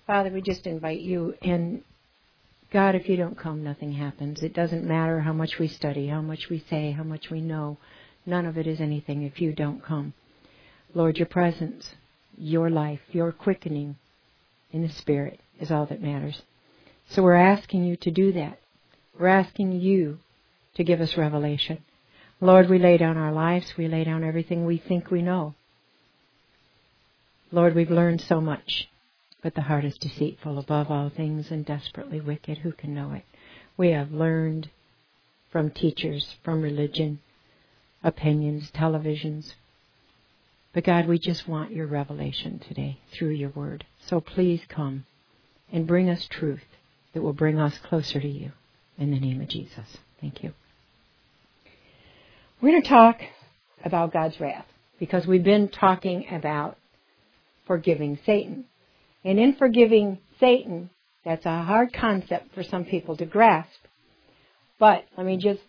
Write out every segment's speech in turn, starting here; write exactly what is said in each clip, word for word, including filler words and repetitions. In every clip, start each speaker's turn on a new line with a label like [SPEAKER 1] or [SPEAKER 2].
[SPEAKER 1] Father, we just invite you. And God, if you don't come, nothing happens. It doesn't matter how much we study, how much we say, how much we know. None of it is anything if you don't come. Lord, your presence, your life, your quickening in the Spirit is all that matters. So we're asking you to do that. We're asking you to give us revelation. Lord, we lay down our lives. We lay down everything we think we know. Lord, we've learned so much, but the heart is deceitful above all things and desperately wicked. Who can know it? We have learned from teachers, from religion, opinions, televisions. But God, we just want your revelation today through your word. So please come and bring us truth that will bring us closer to you. In the name of Jesus. Thank you. We're going to talk about God's wrath because we've been talking about forgiving Satan. And in forgiving Satan, that's a hard concept for some people to grasp. But let me just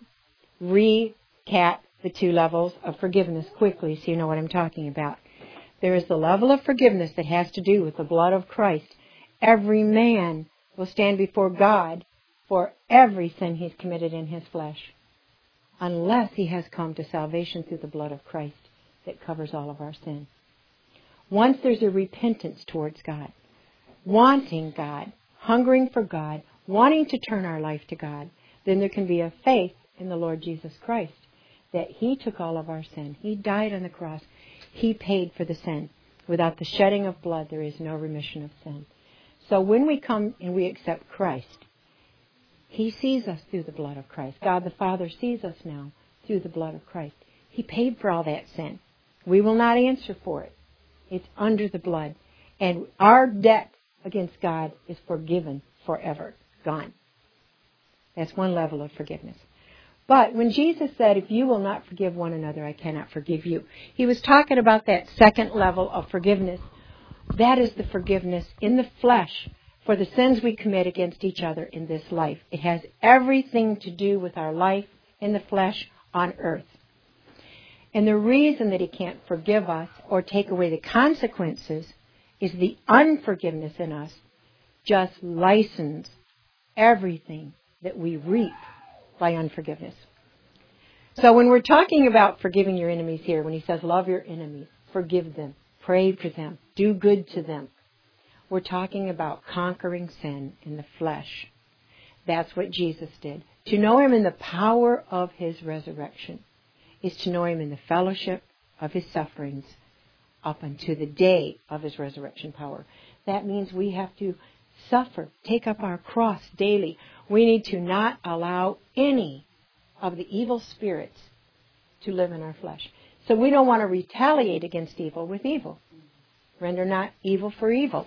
[SPEAKER 1] recap the two levels of forgiveness quickly so you know what I'm talking about. There is the level of forgiveness that has to do with the blood of Christ. Every man will stand before God for every sin he's committed in his flesh, unless he has come to salvation through the blood of Christ that covers all of our sin. Once there's a repentance towards God, wanting God, hungering for God, wanting to turn our life to God, then there can be a faith in the Lord Jesus Christ that he took all of our sin. He died on the cross. He paid for the sin. Without the shedding of blood, there is no remission of sin. So when we come and we accept Christ, he sees us through the blood of Christ. God the Father sees us now through the blood of Christ. He paid for all that sin. We will not answer for it. It's under the blood. And our debt against God is forgiven forever. Gone. That's one level of forgiveness. But when Jesus said, if you will not forgive one another, I cannot forgive you, he was talking about that second level of forgiveness. That is the forgiveness in the flesh for the sins we commit against each other in this life. It has everything to do with our life in the flesh on earth. And the reason that he can't forgive us or take away the consequences is the unforgiveness in us just license everything that we reap by unforgiveness. So when we're talking about forgiving your enemies here, when he says love your enemies, forgive them, pray for them, do good to them, we're talking about conquering sin in the flesh. That's what Jesus did. To know him in the power of his resurrection is to know him in the fellowship of his sufferings up unto the day of his resurrection power. That means we have to suffer, take up our cross daily. We need to not allow any of the evil spirits to live in our flesh. So we don't want to retaliate against evil with evil. Render not evil for evil.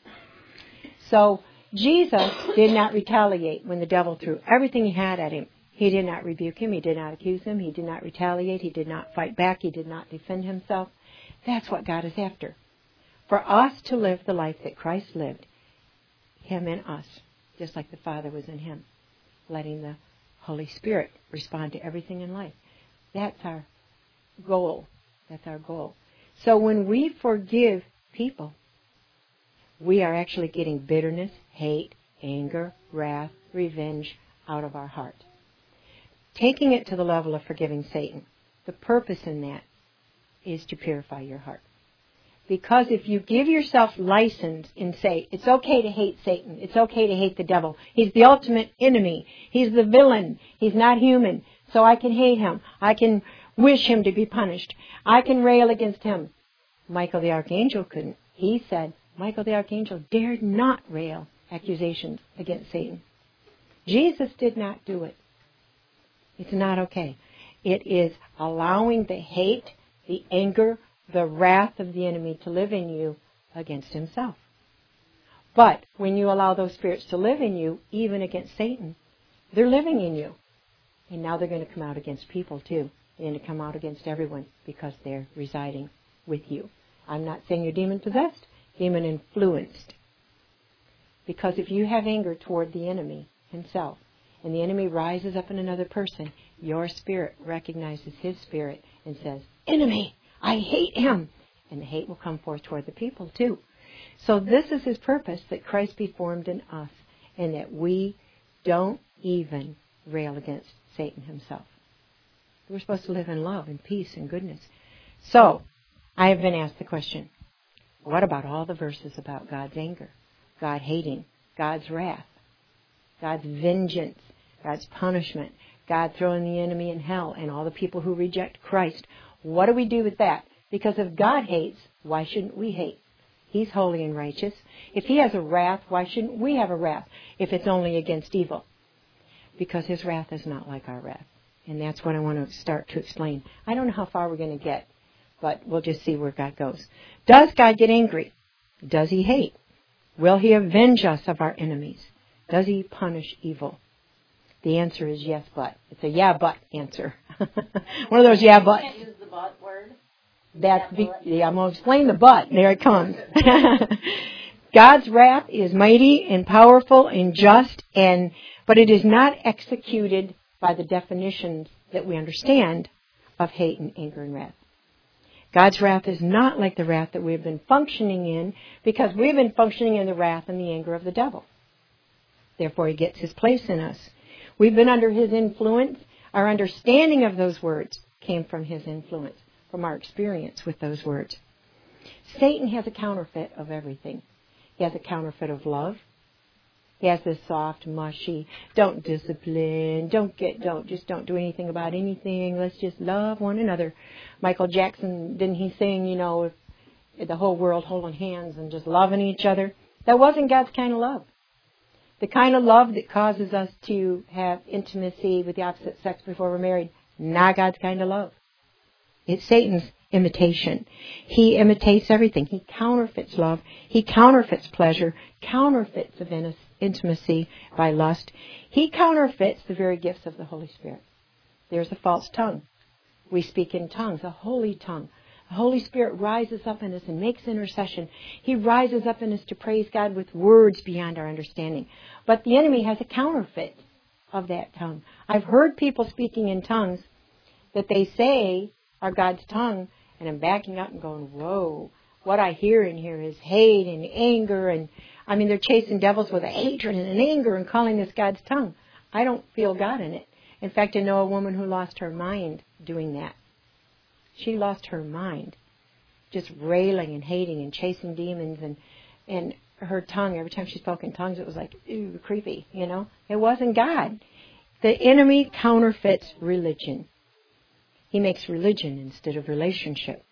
[SPEAKER 1] So Jesus did not retaliate when the devil threw everything he had at him. He did not rebuke him. He did not accuse him. He did not retaliate. He did not fight back. He did not defend himself. That's what God is after. For us to live the life that Christ lived, him in us, just like the Father was in him, letting the Holy Spirit respond to everything in life. That's our goal. That's our goal. So when we forgive people, we are actually getting bitterness, hate, anger, wrath, revenge out of our heart. Taking it to the level of forgiving Satan, the purpose in that is to purify your heart. Because if you give yourself license and say, it's okay to hate Satan, it's okay to hate the devil, he's the ultimate enemy, he's the villain, he's not human, so I can hate him, I can wish him to be punished, I can rail against him. Michael the Archangel couldn't. He said, Michael the Archangel dared not rail accusations against Satan. Jesus did not do it. It's not okay. It is allowing the hate, the anger, the wrath of the enemy to live in you against himself. But when you allow those spirits to live in you, even against Satan, they're living in you. And now they're going to come out against people too. They're going to come out against everyone because they're residing with you. I'm not saying you're demon-possessed, demon-influenced. Because if you have anger toward the enemy himself, and the enemy rises up in another person, your spirit recognizes his spirit and says, enemy, I hate him. And the hate will come forth toward the people too. So this is his purpose, that Christ be formed in us, and that we don't even rail against Satan himself. We're supposed to live in love and peace and goodness. So, I have been asked the question, what about all the verses about God's anger, God hating, God's wrath, God's vengeance, God's punishment, God throwing the enemy in hell, and all the people who reject Christ? What do we do with that? Because if God hates, why shouldn't we hate? He's holy and righteous. If he has a wrath, why shouldn't we have a wrath if it's only against evil? Because his wrath is not like our wrath. And that's what I want to start to explain. I don't know how far we're going to get, but we'll just see where God goes. Does God get angry? Does he hate? Will he avenge us of our enemies? Does he punish evil? The answer is yes, but. It's a yeah, but answer. One of those yeah, but.
[SPEAKER 2] You can't use the but word.
[SPEAKER 1] That's be, yeah, I'm going to explain the but. There it comes. God's wrath is mighty and powerful and just, and but it is not executed by the definitions that we understand of hate and anger and wrath. God's wrath is not like the wrath that we've been functioning in, because we've been functioning in the wrath and the anger of the devil. Therefore, he gets his place in us. We've been under his influence. Our understanding of those words came from his influence, from our experience with those words. Satan has a counterfeit of everything. He has a counterfeit of love. He has this soft, mushy, don't discipline, don't get, don't, just don't do anything about anything. Let's just love one another. Michael Jackson, didn't he sing, you know, if the whole world holding hands and just loving each other? That wasn't God's kind of love. The kind of love that causes us to have intimacy with the opposite sex before we're married, not God's kind of love. It's Satan's imitation. He imitates everything. He counterfeits love. He counterfeits pleasure, counterfeits of intimacy by lust. He counterfeits the very gifts of the Holy Spirit. There's a false tongue. We speak in tongues, a holy tongue. The Holy Spirit rises up in us and makes intercession. He rises up in us to praise God with words beyond our understanding. But the enemy has a counterfeit of that tongue. I've heard people speaking in tongues that they say are God's tongue, and I'm backing up and going, whoa, what I hear in here is hate and anger, and I mean, they're chasing devils with a hatred and an anger and calling this God's tongue. I don't feel God in it. In fact, I know a woman who lost her mind doing that. She lost her mind, just railing and hating and chasing demons, and and her tongue, every time she spoke in tongues, it was like, ooh, creepy, you know. It wasn't God. The enemy counterfeits religion. He makes religion instead of relationship.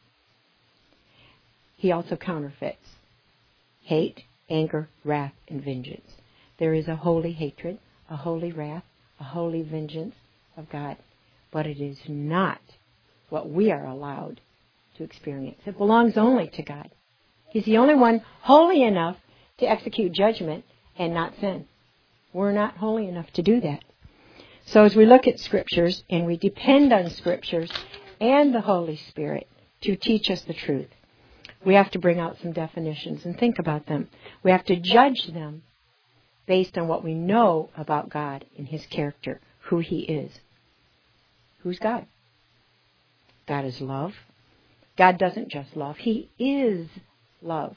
[SPEAKER 1] He also counterfeits hate, anger, wrath, and vengeance. There is a holy hatred, a holy wrath, a holy vengeance of God. But it is not what we are allowed to experience. It belongs only to God. He's the only one holy enough to execute judgment and not sin. We're not holy enough to do that. So as we look at Scriptures, and we depend on Scriptures and the Holy Spirit to teach us the truth, we have to bring out some definitions and think about them. We have to judge them based on what we know about God and His character, who He is. Who's God? God is love. God doesn't just love. He is love.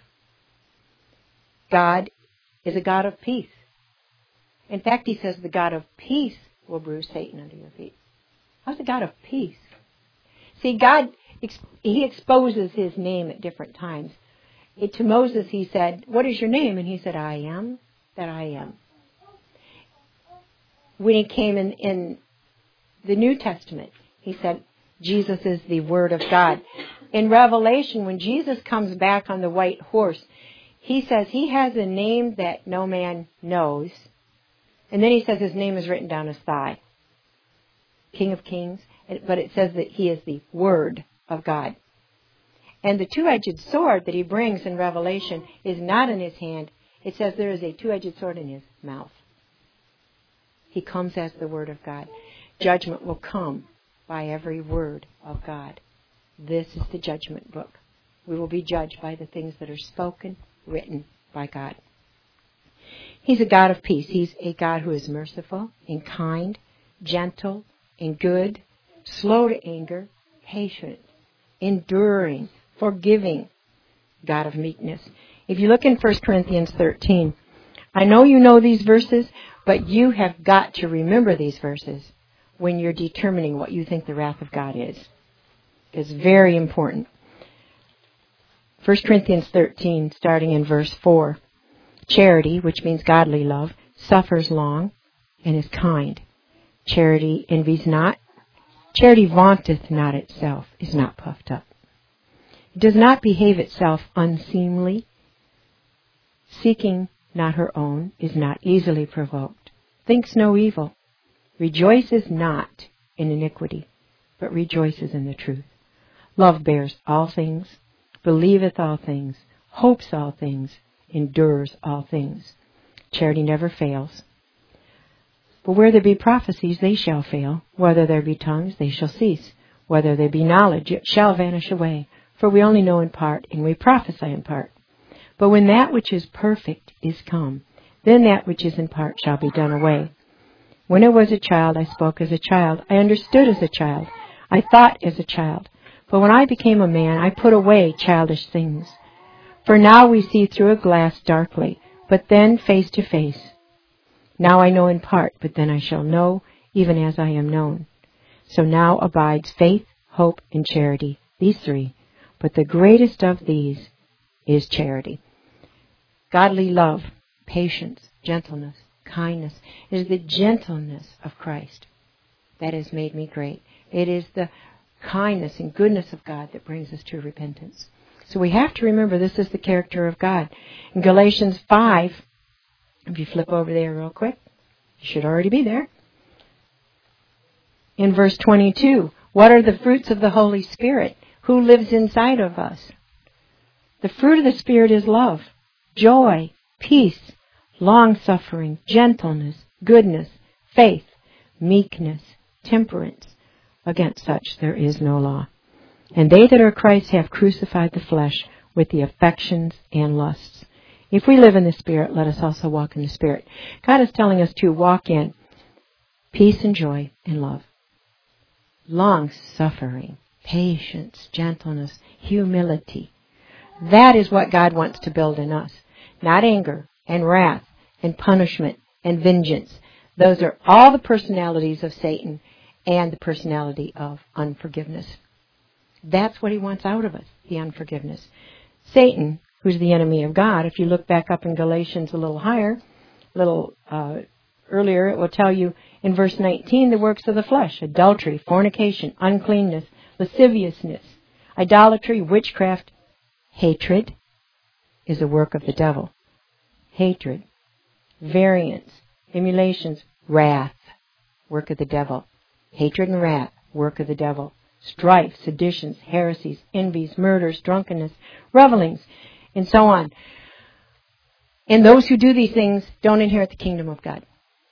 [SPEAKER 1] God is a God of peace. In fact, He says the God of peace will bruise Satan under your feet. How's the God of peace? See, God, He exposes His name at different times. It, to Moses, He said, what is your name? And he said, I am that I am. When He came in, in the New Testament, He said, Jesus is the Word of God. In Revelation, when Jesus comes back on the white horse, He says He has a name that no man knows. And then He says His name is written down His thigh. King of Kings. But it says that He is the Word of God. And the two-edged sword that He brings in Revelation is not in His hand. It says there is a two-edged sword in His mouth. He comes as the Word of God. Judgment will come by every word of God. This is the judgment book. We will be judged by the things that are spoken, written by God. He's a God of peace. He's a God who is merciful and kind, gentle and good, slow to anger, patient, enduring, forgiving, God of meekness. If you look in First Corinthians thirteen, I know you know these verses, but you have got to remember these verses when you're determining what you think the wrath of God is. It's very important. First Corinthians thirteen, starting in verse four. Charity, which means godly love, suffers long and is kind. Charity envies not. Charity vaunteth not itself, is not puffed up. It does not behave itself unseemly. Seeking not her own, is not easily provoked. Thinks no evil. Rejoices not in iniquity, but rejoices in the truth. Love bears all things, believeth all things, hopes all things, endures all things. Charity never fails. But where there be prophecies, they shall fail. Whether there be tongues, they shall cease. Whether there be knowledge, it shall vanish away. For we only know in part, and we prophesy in part. But when that which is perfect is come, then that which is in part shall be done away. When I was a child, I spoke as a child. I understood as a child. I thought as a child. But when I became a man, I put away childish things. For now we see through a glass darkly, but then face to face. Now I know in part, but then I shall know, even as I am known. So now abides faith, hope, and charity, these three. But the greatest of these is charity. Godly love, patience, gentleness, kindness. It is the gentleness of Christ that has made me great. It is the kindness and goodness of God that brings us to repentance. So we have to remember this is the character of God. In Galatians five, if you flip over there real quick, you should already be there. In verse twenty-two, what are the fruits of the Holy Spirit? Who lives inside of us? The fruit of the Spirit is love, joy, peace, long-suffering, gentleness, goodness, faith, meekness, temperance. Against such there is no law. And they that are Christ have crucified the flesh with the affections and lusts. If we live in the Spirit, let us also walk in the Spirit. God is telling us to walk in peace and joy and love. Long-suffering, patience, gentleness, humility. That is what God wants to build in us. Not anger and wrath and punishment and vengeance. Those are all the personalities of Satan and the personality of unforgiveness. That's what he wants out of us, the unforgiveness. Satan, who's the enemy of God, if you look back up in Galatians a little higher, a little uh, earlier, it will tell you in verse nineteen, the works of the flesh, adultery, fornication, uncleanness, lasciviousness, idolatry, witchcraft, hatred is a work of the devil. Hatred, variance, emulations, wrath, work of the devil. Hatred and wrath, work of the devil. Strife, seditions, heresies, envies, murders, drunkenness, revelings, and so on. And those who do these things don't inherit the kingdom of God.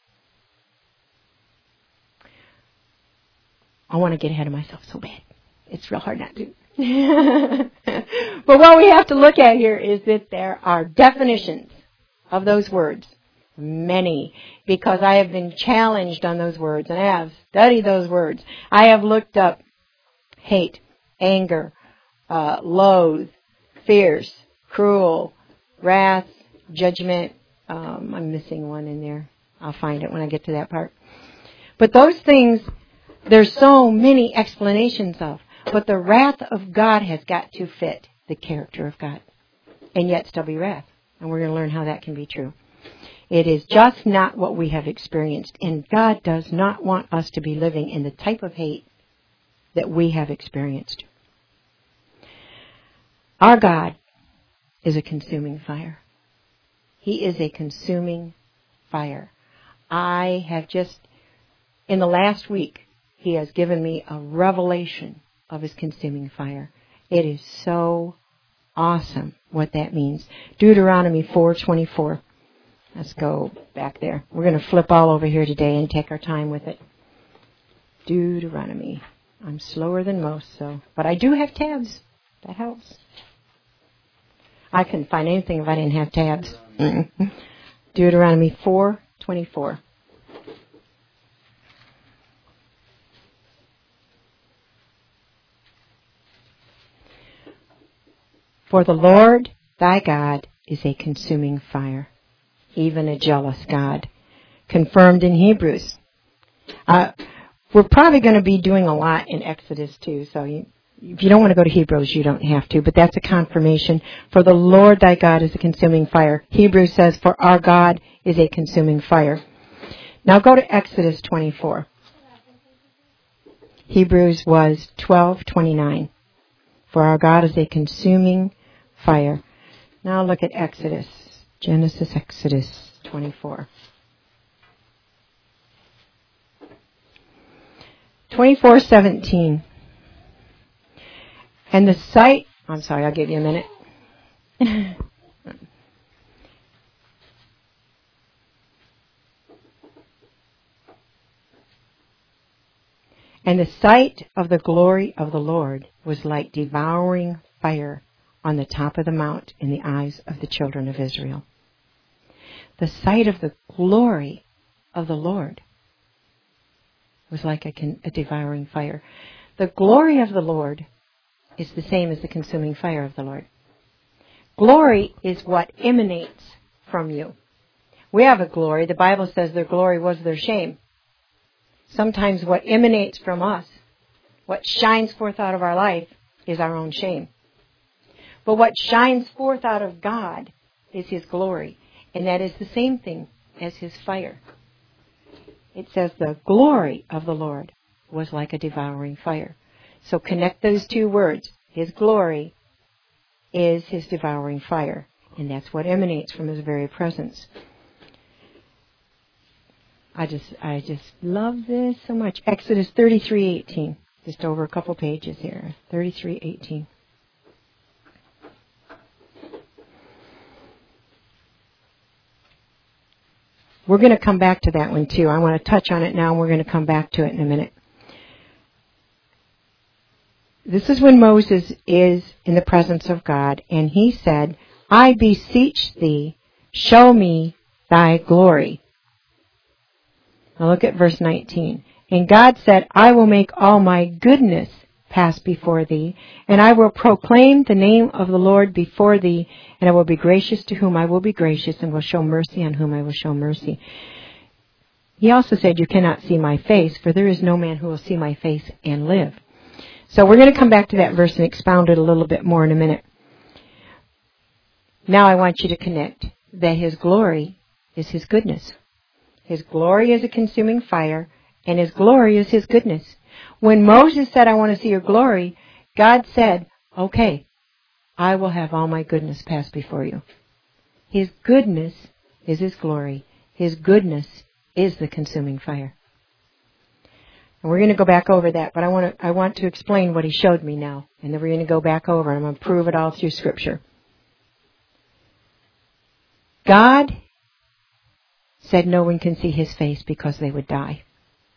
[SPEAKER 1] I want to get ahead of myself so bad. It's real hard not to. But what we have to look at here is that there are definitions of those words. Many. Because I have been challenged on those words and I have studied those words. I have looked up hate, anger, uh, loathe, fierce, cruel, wrath, judgment. Um, I'm missing one in there. I'll find it when I get to that part. But those things, there's so many explanations of. But the wrath of God has got to fit the character of God. And yet still be wrath. And we're going to learn how that can be true. It is just not what we have experienced. And God does not want us to be living in the type of hate that we have experienced. Our God is a consuming fire. He is a consuming fire. I have just, in the last week, He has given me a revelation of His consuming fire. It is so awesome what that means. Deuteronomy four twenty-four. Let's go back there. We're going to flip all over here today and take our time with it. Deuteronomy. I'm slower than most, so, but I do have tabs. That helps. I couldn't find anything if I didn't have tabs. Deuteronomy four twenty-four. For the Lord thy God is a consuming fire, even a jealous God. Confirmed in Hebrews. Uh, we're probably going to be doing a lot in Exodus too, so you, if you don't want to go to Hebrews, you don't have to, but that's a confirmation. For the Lord thy God is a consuming fire. Hebrews says, for our God is a consuming fire. Now go to Exodus twenty-four. Hebrews was twelve twenty-nine. For our God is a consuming fire. Now look at Exodus. Genesis, Exodus twenty-four. twenty-four seventeen. And the sight, I'm sorry, I'll give you a minute. And the sight of the glory of the Lord was like devouring fire on the top of the mount in the eyes of the children of Israel. The sight of the glory of the Lord was like a, a devouring fire. The glory of the Lord is the same as the consuming fire of the Lord. Glory is what emanates from you. We have a glory. The Bible says their glory was their shame. Sometimes what emanates from us, what shines forth out of our life, is our own shame. But what shines forth out of God is His glory. And that is the same thing as His fire. It says the glory of the Lord was like a devouring fire. So connect those two words. His glory is His devouring fire. And that's what emanates from His very presence. I just I just love this so much. Exodus thirty-three eighteen. Just over a couple pages here. thirty-three eighteen. We're going to come back to that one too. I want to touch on it now and we're going to come back to it in a minute. This is when Moses is in the presence of God and he said, I beseech thee, show me thy glory. Now look at verse nineteen. And God said, I will make all my goodness pass before thee, and I will proclaim the name of the Lord before thee, and I will be gracious to whom I will be gracious, and will show mercy on whom I will show mercy. He also said, you cannot see my face, for there is no man who will see my face and live. So we're going to come back to that verse and expound it a little bit more in a minute. Now I want you to connect that His glory is His goodness. His glory is a consuming fire, and His glory is His goodness. When Moses said, I want to see your glory, God said, okay, I will have all my goodness pass before you. His goodness is His glory. His goodness is the consuming fire. And we're going to go back over that, but I want to, I want to explain what He showed me now. And then we're going to go back over and I'm going to prove it all through Scripture. God said no one can see His face because they would die.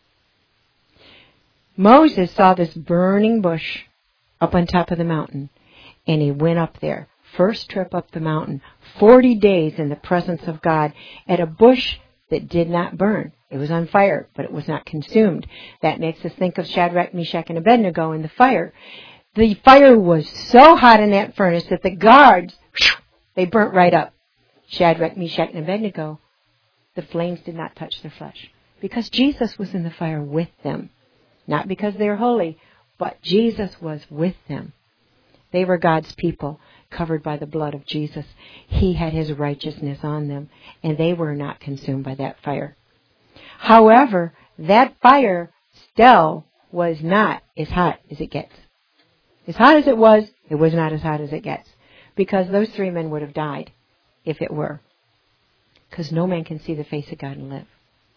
[SPEAKER 1] Moses saw this burning bush up on top of the mountain, and he went up there. First trip up the mountain, forty days in the presence of God at a bush that did not burn. It was on fire, but it was not consumed. That makes us think of Shadrach, Meshach, and Abednego in the fire. The fire was so hot in that furnace that the guards, they burnt right up. Shadrach, Meshach, and Abednego, the flames did not touch their flesh because Jesus was in the fire with them. Not because they were holy, but Jesus was with them. They were God's people, covered by the blood of Jesus. He had His righteousness on them, and they were not consumed by that fire. However, that fire still was not as hot as it gets. As hot as it was, it was not as hot as it gets. Because those three men would have died if it were. Because no man can see the face of God and live.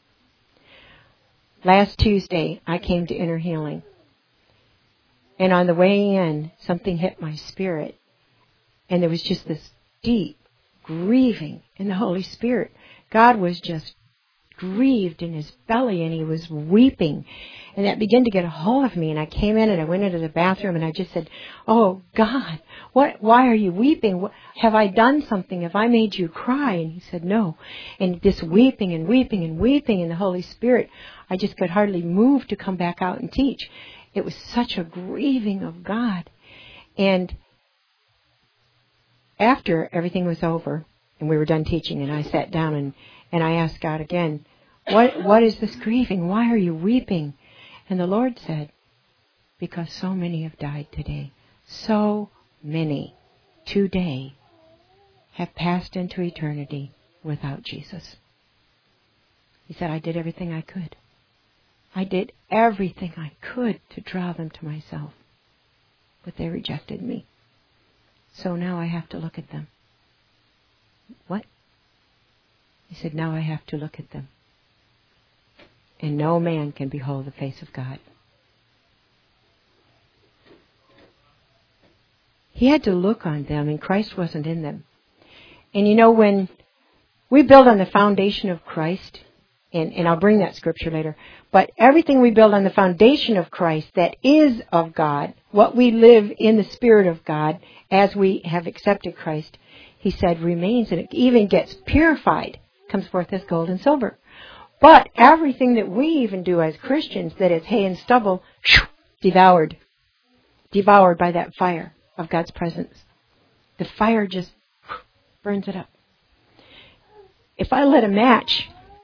[SPEAKER 1] Last Tuesday, I came to Inner Healing. And on the way in, something hit my spirit. And there was just this deep grieving in the Holy Spirit. God was just grieved in His belly and He was weeping. And that began to get a hold of me. And I came in and I went into the bathroom and I just said, oh God, what, why are you weeping? What, have I done something? Have I made you cry? And He said, no. And this weeping and weeping and weeping in the Holy Spirit, I just could hardly move to come back out and teach. It was such a grieving of God. And after everything was over and we were done teaching, and I sat down and, and I asked God again, what what is this grieving? Why are you weeping? And the Lord said, because so many have died today. So many today have passed into eternity without Jesus. He said, I did everything I could. I did everything I could to draw them to myself. But they rejected me. So now I have to look at them. What? He said, now I have to look at them. And no man can behold the face of God. He had to look on them, and Christ wasn't in them. And you know, when we build on the foundation of Christ, and, and I'll bring that scripture later, but everything we build on the foundation of Christ that is of God, what we live in the Spirit of God as we have accepted Christ, he said, remains, and it even gets purified, comes forth as gold and silver. But everything that we even do as Christians that is hay and stubble, shoo, devoured, devoured by that fire of God's presence. The fire just burns it up. If I lit a match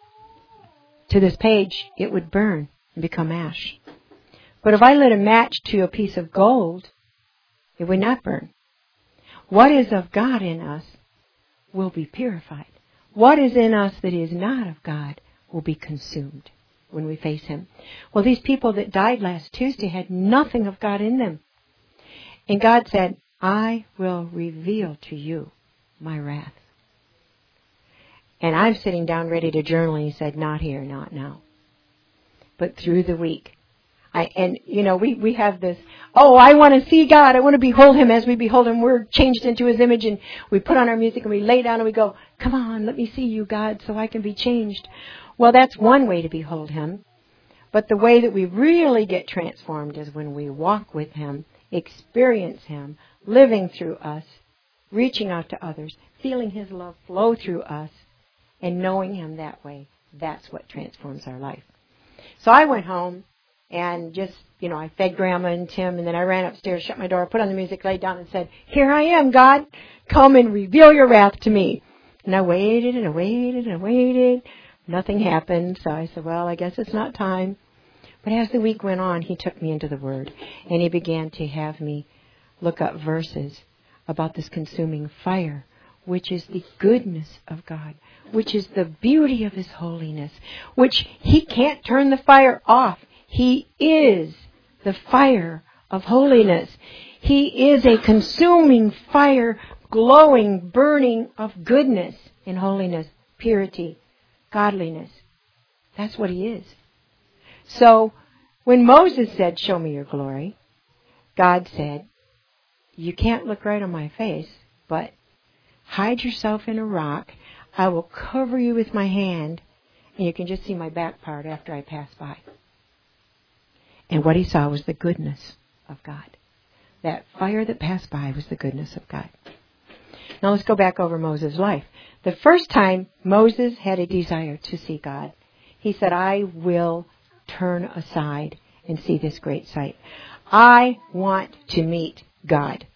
[SPEAKER 1] to this page, it would burn and become ash. But if I lit a match to a piece of gold, it would not burn. What is of God in us will be purified. What is in us that is not of God will be consumed when we face Him. Well, these people that died last Tuesday had nothing of God in them. And God said, I will reveal to you my wrath. And I'm sitting down ready to journal, and He said, not here, not now. But through the week. I, and, you know, we, we have this, oh, I want to see God. I want to behold Him as we behold Him. We're changed into His image, and we put on our music and we lay down and we go, come on, let me see you, God, so I can be changed. Well, that's one way to behold Him. But the way that we really get transformed is when we walk with Him, experience Him, living through us, reaching out to others, feeling His love flow through us, and knowing Him that way. That's what transforms our life. So I went home and just, you know, I fed Grandma and Tim, and then I ran upstairs, shut my door, put on the music, laid down and said, here I am, God. Come and reveal your wrath to me. And I waited and I waited and I waited. Nothing happened. So I said, well, I guess it's not time. But as the week went on, He took me into the Word, and He began to have me look up verses about this consuming fire, which is the goodness of God, which is the beauty of His holiness, which He can't turn the fire off. He is the fire of holiness. He is a consuming fire, glowing, burning of goodness and holiness, purity, godliness. That's what He is. So when Moses said, show me your glory, God said, you can't look right on my face, but hide yourself in a rock. I will cover you with my hand, and you can just see my back part after I pass by. And what he saw was the goodness of God. That fire that passed by was the goodness of God. Now let's go back over Moses' life. The first time Moses had a desire to see God, he said, I will turn aside and see this great sight. I want to meet God.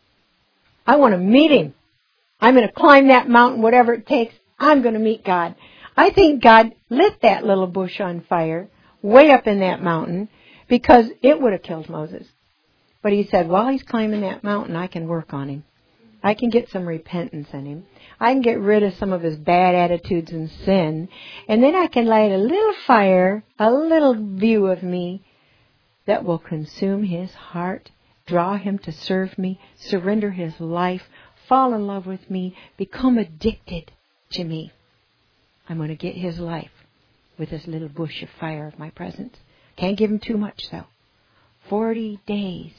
[SPEAKER 1] I want to meet Him. I'm going to climb that mountain, whatever it takes. I'm going to meet God. I think God lit that little bush on fire way up in that mountain because it would have killed Moses. But He said, while he's climbing that mountain, I can work on him. I can get some repentance in him. I can get rid of some of his bad attitudes and sin. And then I can light a little fire, a little view of me that will consume his heart, draw him to serve me, surrender his life, fall in love with me, become addicted to me. I'm going to get his life with this little bush of fire of my presence. Can't give him too much, though. Forty days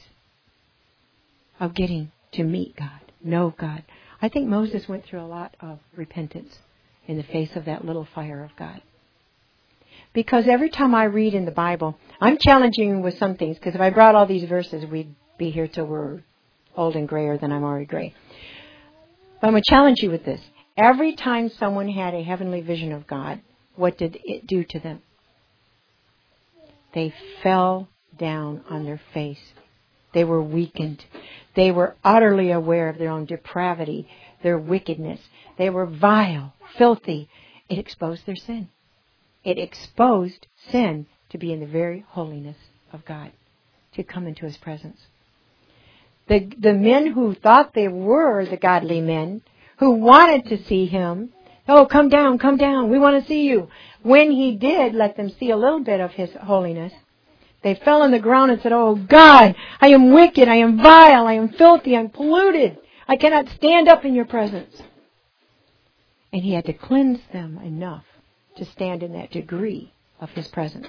[SPEAKER 1] of getting to meet God, know God. I think Moses went through a lot of repentance in the face of that little fire of God. Because every time I read in the Bible, I'm challenging you with some things, because if I brought all these verses, we'd be here till we're old and grayer than I'm already gray. But I'm going to challenge you with this. Every time someone had a heavenly vision of God, what did it do to them? They fell down on their face They were weakened. They were utterly aware of their own depravity, their wickedness. They were vile, filthy. It exposed their sin. It exposed sin to be in the very holiness of God, to come into His presence. The, the men who thought they were the godly men, who wanted to see Him, oh, come down, come down, we want to see you. When He did let them see a little bit of His holiness, they fell on the ground and said, oh God, I am wicked, I am vile, I am filthy, I am polluted. I cannot stand up in your presence. And He had to cleanse them enough to stand in that degree of His presence.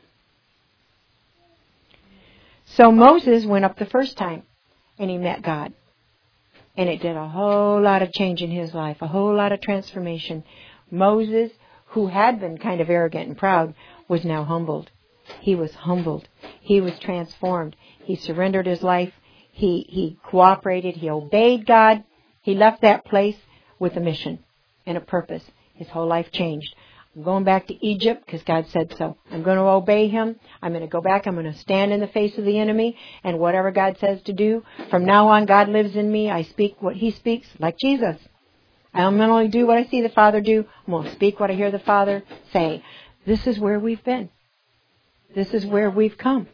[SPEAKER 1] So Moses went up the first time and he met God. And it did a whole lot of change in his life, a whole lot of transformation. Moses, who had been kind of arrogant and proud, was now humbled. He was humbled. He was transformed. He surrendered his life. He, he cooperated. He obeyed God. He left that place with a mission and a purpose. His whole life changed. I'm going back to Egypt because God said so. I'm going to obey Him. I'm going to go back. I'm going to stand in the face of the enemy. And whatever God says to do, from now on, God lives in me. I speak what He speaks, like Jesus. I'm going to only do what I see the Father do. I'm going to speak what I hear the Father say. This is where we've been. This is where we've come.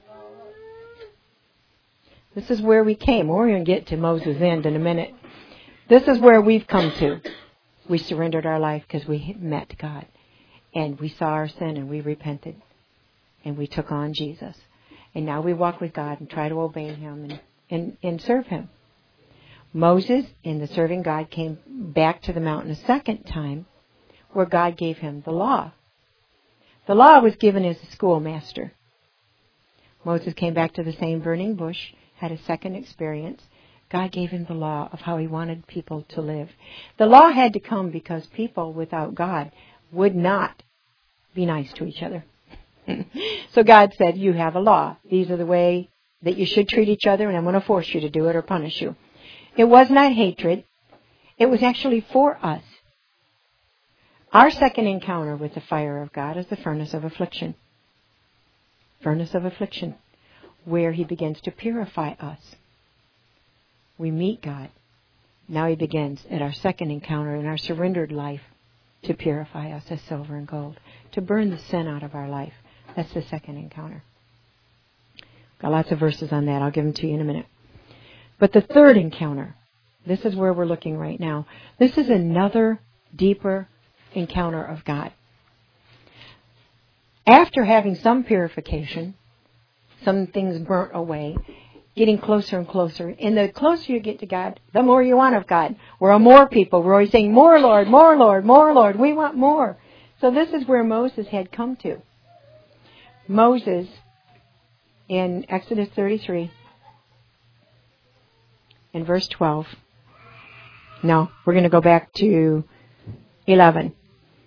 [SPEAKER 1] This is where we came. We're going to get to Moses' end in a minute. This is where we've come to. We surrendered our life because we met God. And we saw our sin and we repented. And we took on Jesus. And now we walk with God and try to obey Him and, and, and serve Him. Moses, in the serving God, came back to the mountain a second time where God gave him the law. The law was given as a schoolmaster. Moses came back to the same burning bush, had a second experience. God gave him the law of how He wanted people to live. The law had to come because people without God would not be nice to each other. So God said, you have a law. These are the way that you should treat each other, and I'm going to force you to do it or punish you. It was not hatred. It was actually for us. Our second encounter with the fire of God is the furnace of affliction. Furnace of affliction, where He begins to purify us. We meet God. Now He begins at our second encounter in our surrendered life to purify us as silver and gold, to burn the sin out of our life. That's the second encounter. Got lots of verses on that. I'll give them to you in a minute. But the third encounter, this is where we're looking right now. This is another deeper encounter of God. After having some purification, some things burnt away, getting closer and closer. And the closer you get to God, the more you want of God. We're a more people. We're always saying, more Lord, more Lord, more Lord. We want more. So this is where Moses had come to. Moses, in Exodus thirty-three, in verse twelve. No, we're going to go back to eleven.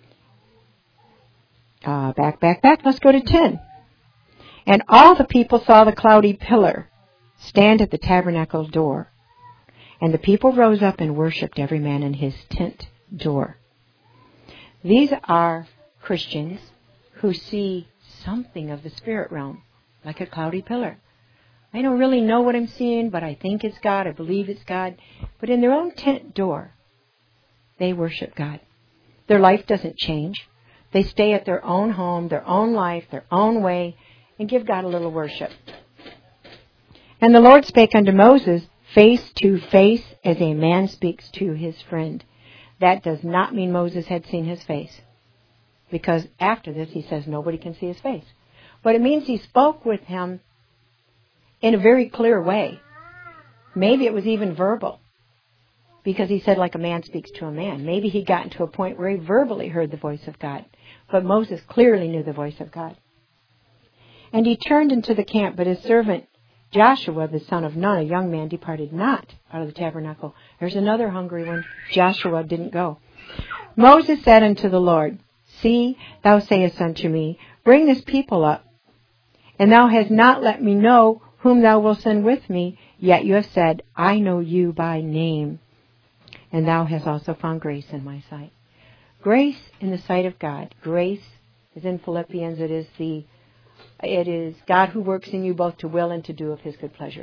[SPEAKER 1] Uh, back, back, back. Let's go to ten. And all the people saw the cloudy pillar stand at the tabernacle door. And the people rose up and worshipped every man in his tent door. These are Christians who see something of the spirit realm, like a cloudy pillar. I don't really know what I'm seeing, but I think it's God. I believe it's God. But in their own tent door, they worship God. Their life doesn't change. They stay at their own home, their own life, their own way, and give God a little worship. And the Lord spake unto Moses face to face as a man speaks to his friend. That does not mean Moses had seen his face, because after this he says nobody can see his face. But it means he spoke with him in a very clear way. Maybe it was even verbal, because he said like a man speaks to a man. Maybe he'd gotten to a point where he verbally heard the voice of God. But Moses clearly knew the voice of God. And he turned into the camp, but his servant Joshua, the son of Nun, a young man, departed not out of the tabernacle. There's another hungry one. Joshua didn't go. Moses said unto the Lord, See, thou sayest unto me, Bring this people up. And thou hast not let me know whom thou wilt send with me, yet you have said, I know you by name. And thou hast also found grace in my sight. Grace in the sight of God. Grace is in Philippians. It is the, it is God who works in you both to will and to do of His good pleasure.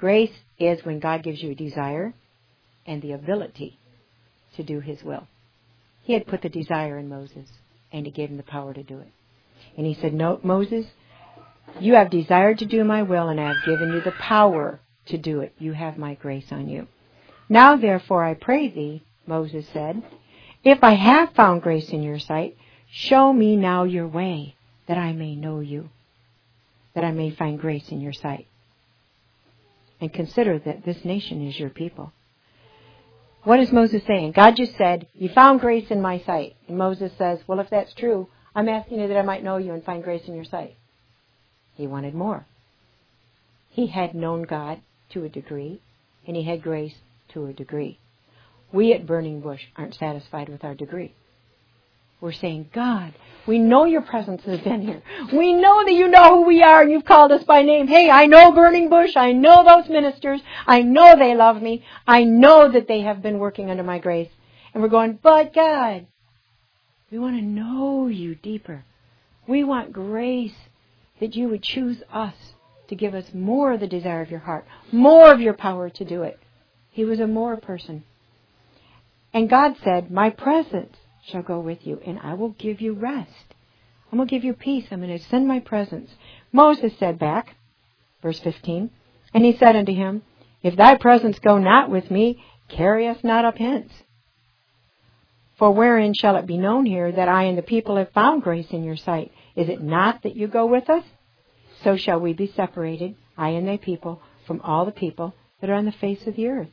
[SPEAKER 1] Grace is when God gives you a desire and the ability to do His will. He had put the desire in Moses, and He gave him the power to do it. And He said, no, Moses, you have desired to do my will, and I have given you the power to do it. You have my grace on you. Now, therefore, I pray thee, Moses said, if I have found grace in your sight, show me now your way, that I may know you, that I may find grace in your sight. And consider that this nation is your people. What is Moses saying? God just said, you found grace in my sight. And Moses says, well, if that's true, I'm asking you that I might know you and find grace in your sight. He wanted more. He had known God to a degree, and he had grace to a degree. We at Burning Bush aren't satisfied with our degree. We're saying, God, we know your presence has been here. We know that you know who we are and you've called us by name. Hey, I know Burning Bush. I know those ministers. I know they love me. I know that they have been working under my grace. And we're going, but God, we want to know you deeper. We want grace that you would choose us to give us more of the desire of your heart, more of your power to do it. He was a more person. And God said, my presence shall go with you, and I will give you rest. I'm going to give you peace. I'm going to send my presence. Moses said back, verse fifteen, and he said unto him, if thy presence go not with me, carry us not up hence. For wherein shall it be known here that I and the people have found grace in your sight? Is it not that you go with us? So shall we be separated, I and thy people, from all the people that are on the face of the earth.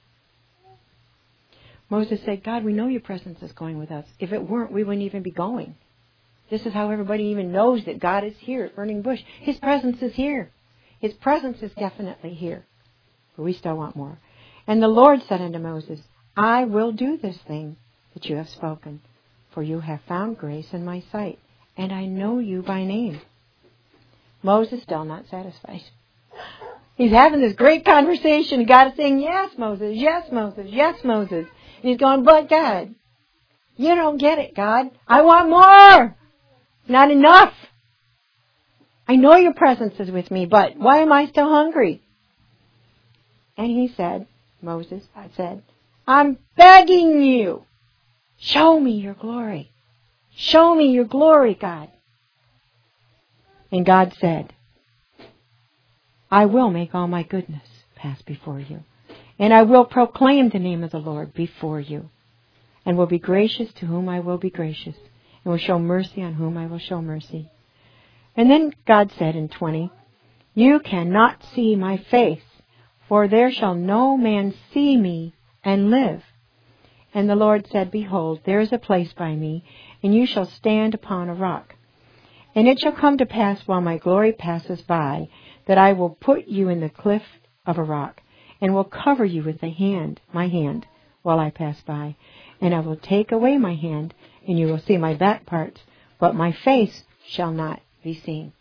[SPEAKER 1] Moses said, God, we know your presence is going with us. If it weren't, we wouldn't even be going. This is how everybody even knows that God is here at Burning Bush. His presence is here. His presence is definitely here. But we still want more. And the Lord said unto Moses, I will do this thing that you have spoken, for you have found grace in my sight, and I know you by name. Moses still not satisfied. He's having this great conversation, and God is saying, yes, Moses, yes, Moses, yes, Moses. And he's going, but God, you don't get it, God. I want more. Not enough. I know your presence is with me, but why am I still hungry? And he said, Moses, I said, I'm begging you. Show me your glory. Show me your glory, God. And God said, I will make all my goodness pass before you. And I will proclaim the name of the Lord before you. And will be gracious to whom I will be gracious. And will show mercy on whom I will show mercy. And then God said in twenty, you cannot see my face, for there shall no man see me and live. And the Lord said, behold, there is a place by me, and you shall stand upon a rock. And it shall come to pass while my glory passes by, that I will put you in the cliff of a rock, and will cover you with the hand, my hand, while I pass by. And I will take away my hand, and you will see my back parts, but my face shall not be seen.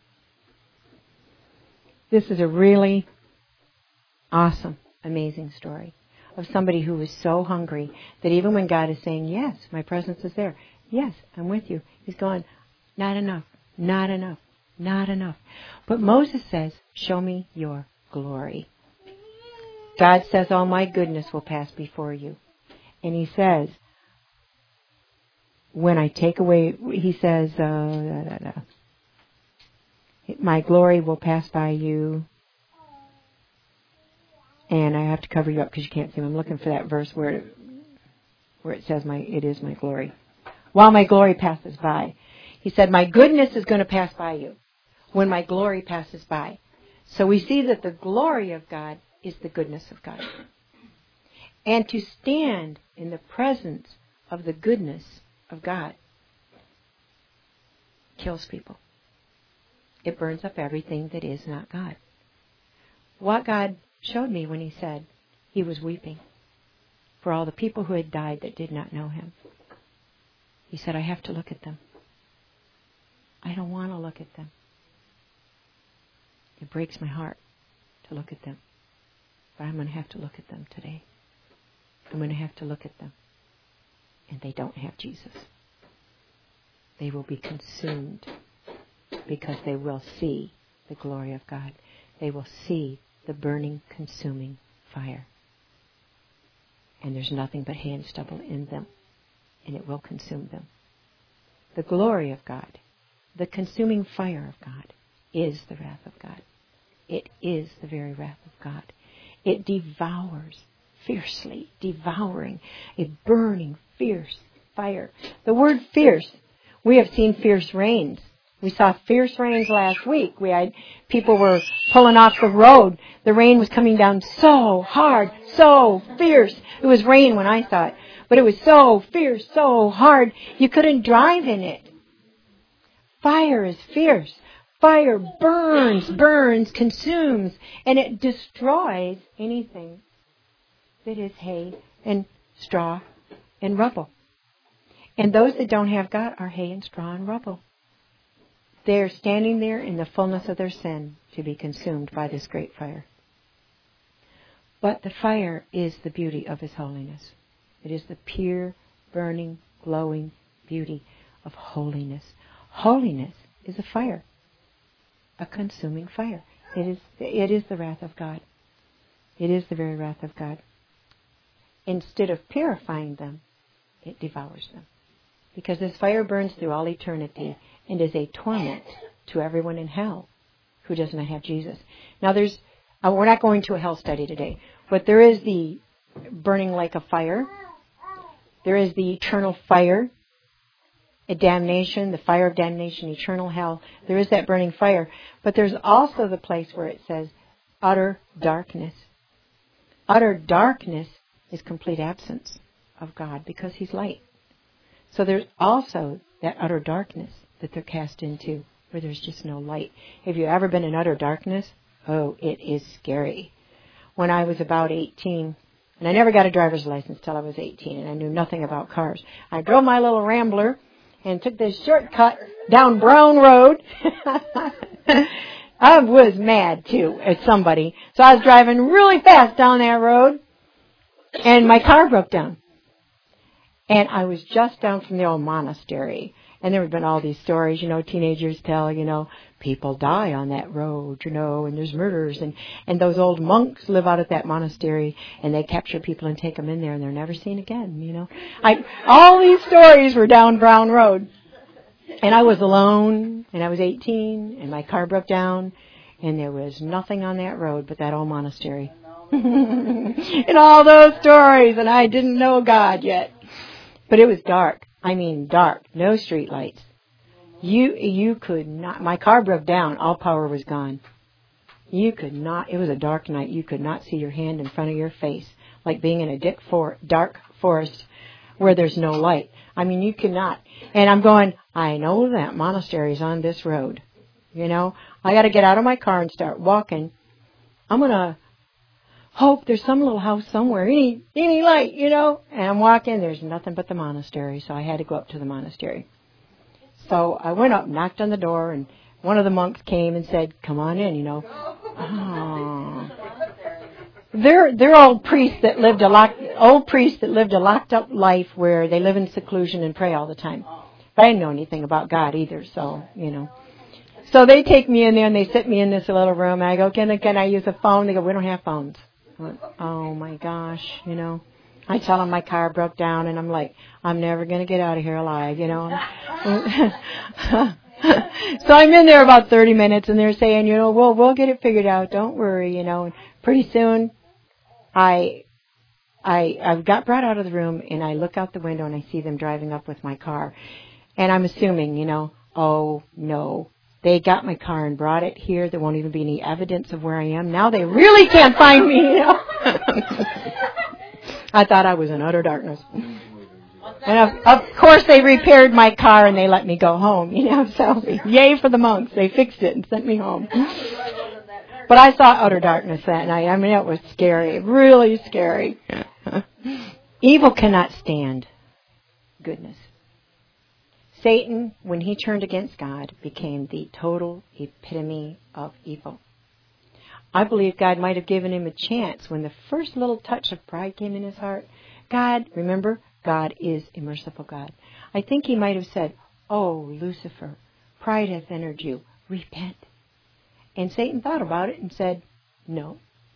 [SPEAKER 1] This is a really awesome, amazing story of somebody who was so hungry that even when God is saying, yes, my presence is there. Yes, I'm with you. He's going, not enough, not enough, not enough. But Moses says, show me your glory. God says, all my goodness will pass before you. And he says, when I take away, he says, uh, da, da, da. my glory will pass by you. And I have to cover you up because you can't see me. I'm looking for that verse where it, where it says, my it is my glory. While my glory passes by. He said, my goodness is going to pass by you when my glory passes by. So we see that the glory of God is the goodness of God. And to stand in the presence of the goodness of God kills people. It burns up everything that is not God. What God showed me when he said he was weeping for all the people who had died that did not know him. He said, I have to look at them. I don't want to look at them. It breaks my heart to look at them. But I'm going to have to look at them today. I'm going to have to look at them. And they don't have Jesus. They will be consumed because they will see the glory of God. They will see the the burning, consuming fire. And there's nothing but hay and stubble in them, and it will consume them. The glory of God, the consuming fire of God, is the wrath of God. It is the very wrath of God. It devours fiercely, devouring, a burning, fierce fire. The word fierce, we have seen fierce rains. We saw fierce rains last week. We had people were pulling off the road. The rain was coming down so hard, so fierce. It was rain when I saw it, but it was so fierce, so hard, you couldn't drive in it. Fire is fierce. Fire burns, burns, consumes, and it destroys anything that is hay and straw and rubble. And those that don't have God are hay and straw and rubble. They are standing there in the fullness of their sin to be consumed by this great fire. But the fire is the beauty of His holiness. It is the pure, burning, glowing beauty of holiness. Holiness is a fire, a consuming fire. It is, it is the wrath of God. It is the very wrath of God. Instead of purifying them, it devours them. Because this fire burns through all eternity and is a torment to everyone in hell who does not have Jesus. Now there's, uh, we're not going to a hell study today, but there is the burning lake of fire. There is the eternal fire, a damnation, the fire of damnation, eternal hell. There is that burning fire. But there's also the place where it says utter darkness. Utter darkness is complete absence of God because He's light. So there's also that utter darkness that they're cast into where there's just no light. Have you ever been in utter darkness? Oh, it is scary. When I was about eighteen, and I never got a driver's license till I was eighteen, and I knew nothing about cars. I drove my little Rambler and took this shortcut down Brown Road. I was mad, too, at somebody. So I was driving really fast down that road, and my car broke down. And I was just down from the old monastery. And there have been all these stories, you know, teenagers tell, you know, people die on that road, you know, and there's murders. And, and those old monks live out at that monastery, and they capture people and take them in there, and they're never seen again, you know. I, all these stories were down Brown Road. And I was alone, and I was eighteen, and my car broke down, and there was nothing on that road but that old monastery. And all those stories, and I didn't know God yet. But it was dark. I mean dark. No street lights. You you could not. My car broke down. All power was gone. You could not. It was a dark night. You could not see your hand in front of your face, like being in a dick for, dark forest where there's no light. I mean, you could not. And I'm going, I know that monastery's on this road. You know, I got to get out of my car and start walking. I'm going to hope there's some little house somewhere, any any light, you know. And I'm walking, there's nothing but the monastery, so I had to go up to the monastery. So I went up, knocked on the door, and one of the monks came and said, come on in, you know. Oh. They're they're old priests that lived a locked old priests that lived a locked up life where they live in seclusion and pray all the time. But I didn't know anything about God either, so you know. So they take me in there and they sit me in this little room. And I go, can I, can I use a phone? They go, we don't have phones. I went, oh my gosh, you know. I tell them my car broke down, and I'm like, I'm never going to get out of here alive, you know. So I'm in there about thirty minutes, and they're saying, you know, we'll we'll get it figured out. Don't worry, you know. And pretty soon, I, I, I got brought out of the room, and I look out the window, and I see them driving up with my car, and I'm assuming, you know, oh no, they got my car and brought it here. There won't even be any evidence of where I am. Now they really can't find me, you know. I thought I was in utter darkness. And of, of course they repaired my car and they let me go home, you know. So yay for the monks. They fixed it and sent me home. But I saw utter darkness that night. I mean, it was scary. Really scary. Evil cannot stand goodness. Satan, when he turned against God, became the total epitome of evil. I believe God might have given him a chance when the first little touch of pride came in his heart. God, remember, God is a merciful God. I think he might have said, oh, Lucifer, pride hath entered you. Repent. And Satan thought about it and said, no,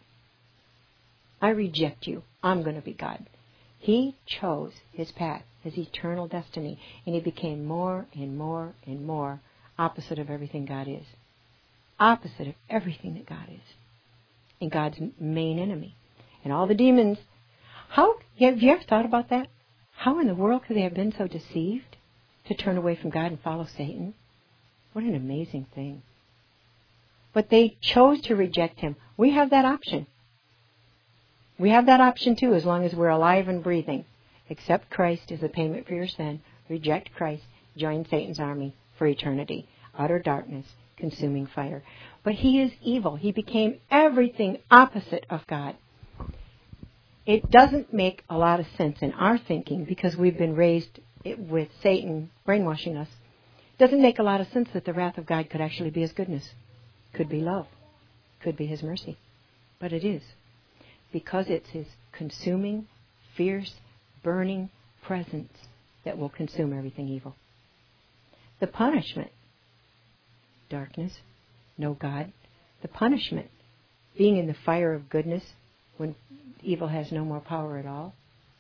[SPEAKER 1] I reject you. I'm going to be God. He chose his path, his eternal destiny, and he became more and more and more opposite of everything God is. Opposite of everything that God is. And God's main enemy. And all the demons. How, have you ever thought about that? How in the world could they have been so deceived to turn away from God and follow Satan? What an amazing thing. But they chose to reject him. We have that option. We have that option too, as long as we're alive and breathing. Accept Christ as the payment for your sin. Reject Christ. Join Satan's army for eternity. Utter darkness. Consuming fire. But he is evil. He became everything opposite of God. It doesn't make a lot of sense in our thinking because we've been raised with Satan brainwashing us. It doesn't make a lot of sense that the wrath of God could actually be his goodness. Could be love. Could be his mercy. But it is. Because it's his consuming, fierce, burning presence that will consume everything evil. The punishment, darkness, no God. The punishment, being in the fire of goodness when evil has no more power at all.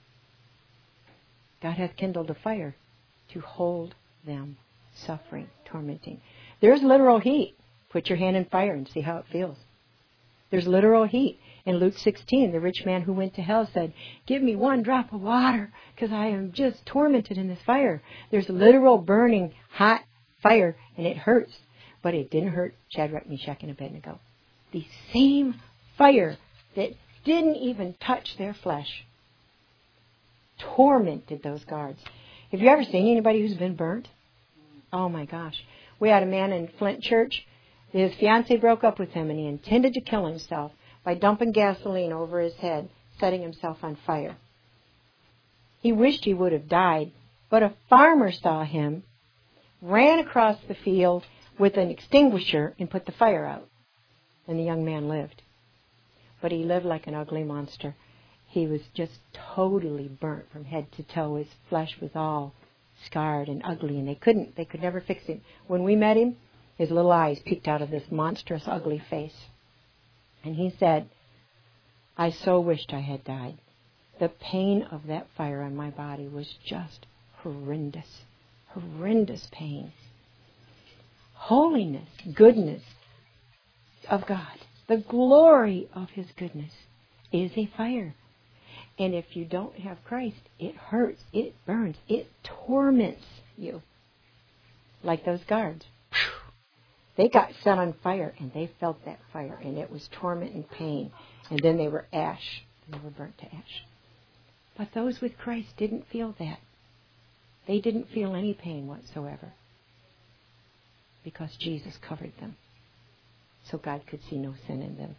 [SPEAKER 1] God hath kindled a fire to hold them, suffering, tormenting. There's literal heat. Put your hand in fire and see how it feels. There's literal heat. In Luke sixteen, the rich man who went to hell said, give me one drop of water because I am just tormented in this fire. There's literal burning hot fire and it hurts. But it didn't hurt Shadrach, Meshach, and Abednego. The same fire that didn't even touch their flesh tormented those guards. Have you ever seen anybody who's been burnt? Oh my gosh. We had a man in Flint Church. His fiancée broke up with him and he intended to kill himself by dumping gasoline over his head, setting himself on fire. He wished he would have died, but a farmer saw him, ran across the field with an extinguisher and put the fire out. And the young man lived. But he lived like an ugly monster. He was just totally burnt from head to toe. His flesh was all scarred and ugly, and they couldn't, they could never fix him. When we met him, his little eyes peeked out of this monstrous, ugly face. And he said, I so wished I had died. The pain of that fire on my body was just horrendous. Horrendous pain. Holiness, goodness of God, the glory of his goodness is a fire. And if you don't have Christ, it hurts, it burns, it torments you. Like those guards. They got set on fire and they felt that fire and it was torment and pain. And then they were ash. They were burnt to ash. But those with Christ didn't feel that. They didn't feel any pain whatsoever. Because Jesus covered them. So God could see no sin in them.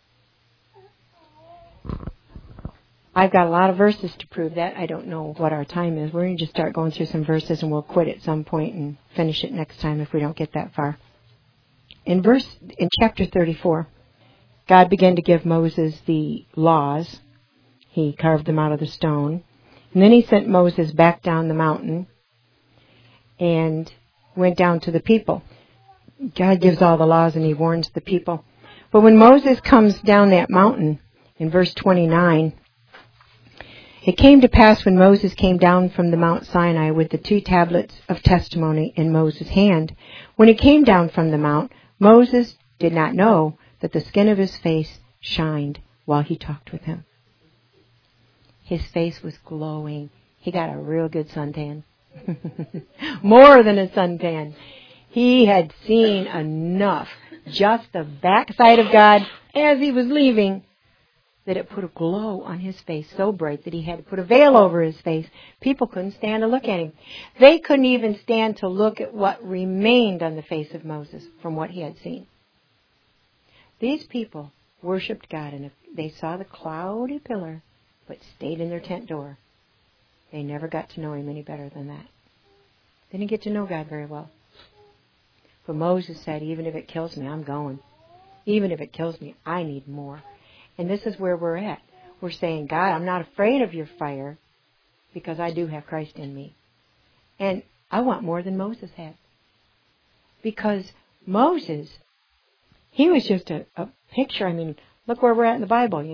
[SPEAKER 1] I've got a lot of verses to prove that. I don't know what our time is. We're going to just start going through some verses and we'll quit at some point and finish it next time if we don't get that far. In verse, in chapter thirty-four, God began to give Moses the laws. He carved them out of the stone. And then he sent Moses back down the mountain and went down to the people. God gives all the laws and he warns the people. But when Moses comes down that mountain, in verse twenty-nine, it came to pass when Moses came down from the Mount Sinai with the two tablets of testimony in Moses' hand. When he came down from the mount, Moses did not know that the skin of his face shined while he talked with him. His face was glowing. He got a real good suntan. More than a suntan. He had seen enough. Just the backside of God as he was leaving, that it put a glow on his face so bright that he had to put a veil over his face. People couldn't stand to look at him. They couldn't even stand to look at what remained on the face of Moses from what he had seen. These people worshipped God, and they saw the cloudy pillar, but stayed in their tent door. They never got to know him any better than that. They didn't get to know God very well. But Moses said, even if it kills me, I'm going. Even if it kills me, I need more. And this is where we're at. We're saying, God, I'm not afraid of your fire because I do have Christ in me. And I want more than Moses had. Because Moses, he was just a, a picture. I mean, look where we're at in the Bible, you know.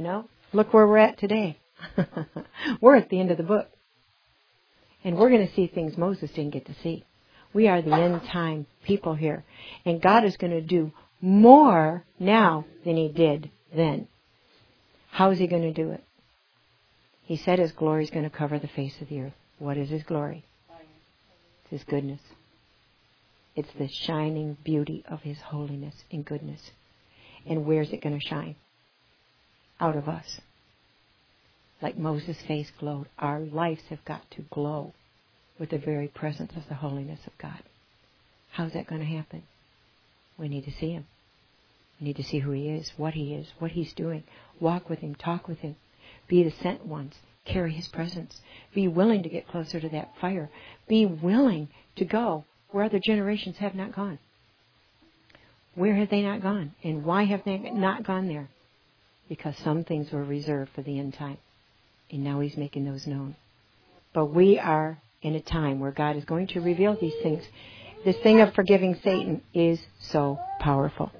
[SPEAKER 1] Look where we're at today. We're at the end of the book. And we're going to see things Moses didn't get to see. We are the end time people here. And God is going to do more now than He did then. How is He going to do it? He said His glory is going to cover the face of the earth. What is His glory? It's His goodness. It's the shining beauty of His holiness and goodness. And where's it going to shine? Out of us. Like Moses' face glowed, our lives have got to glow with the very presence of the holiness of God. How's that going to happen? We need to see Him. We need to see who He is, what He is, what He's doing. Walk with Him, talk with Him. Be the sent ones. Carry His presence. Be willing to get closer to that fire. Be willing to go where other generations have not gone. Where have they not gone? And why have they not gone there? Because some things were reserved for the end time. And now He's making those known. But we are in a time where God is going to reveal these things. This thing of forgiving Satan is so powerful.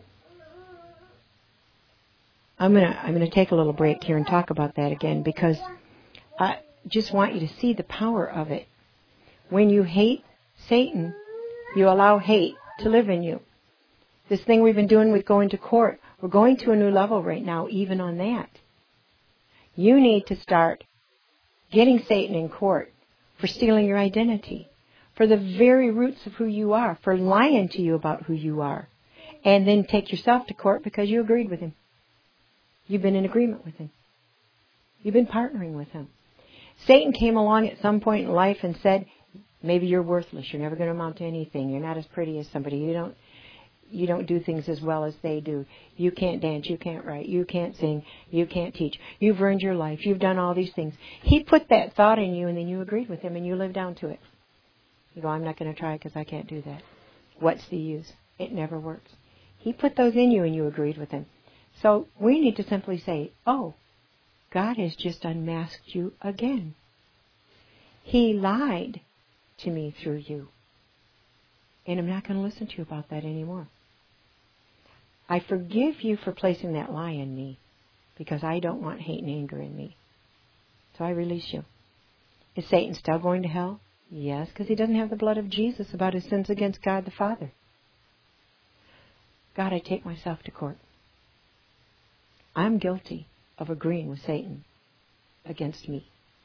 [SPEAKER 1] I'm gonna I'm gonna take a little break here and talk about that again, because I just want you to see the power of it. When you hate Satan, you allow hate to live in you. This thing we've been doing with going to court, we're going to a new level right now, even on that. You need to start getting Satan in court for stealing your identity, for the very roots of who you are, for lying to you about who you are, and then take yourself to court because you agreed with him. You've been in agreement with him. You've been partnering with him. Satan came along at some point in life and said, maybe you're worthless. You're never going to amount to anything. You're not as pretty as somebody. You don't you don't do things as well as they do. You can't dance. You can't write. You can't sing. You can't teach. You've ruined your life. You've done all these things. He put that thought in you, and then you agreed with him, and you lived down to it. You go, I'm not going to try because I can't do that. What's the use? It never works. He put those in you, and you agreed with him. So we need to simply say, oh, God has just unmasked you again. He lied to me through you. And I'm not going to listen to you about that anymore. I forgive you for placing that lie in me, because I don't want hate and anger in me. So I release you. Is Satan still going to hell? Yes, because he doesn't have the blood of Jesus about his sins against God the Father. God, I take myself to court. I'm guilty of agreeing with Satan against me.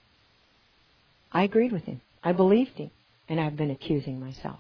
[SPEAKER 1] I agreed with him. I believed him. And I've been accusing myself.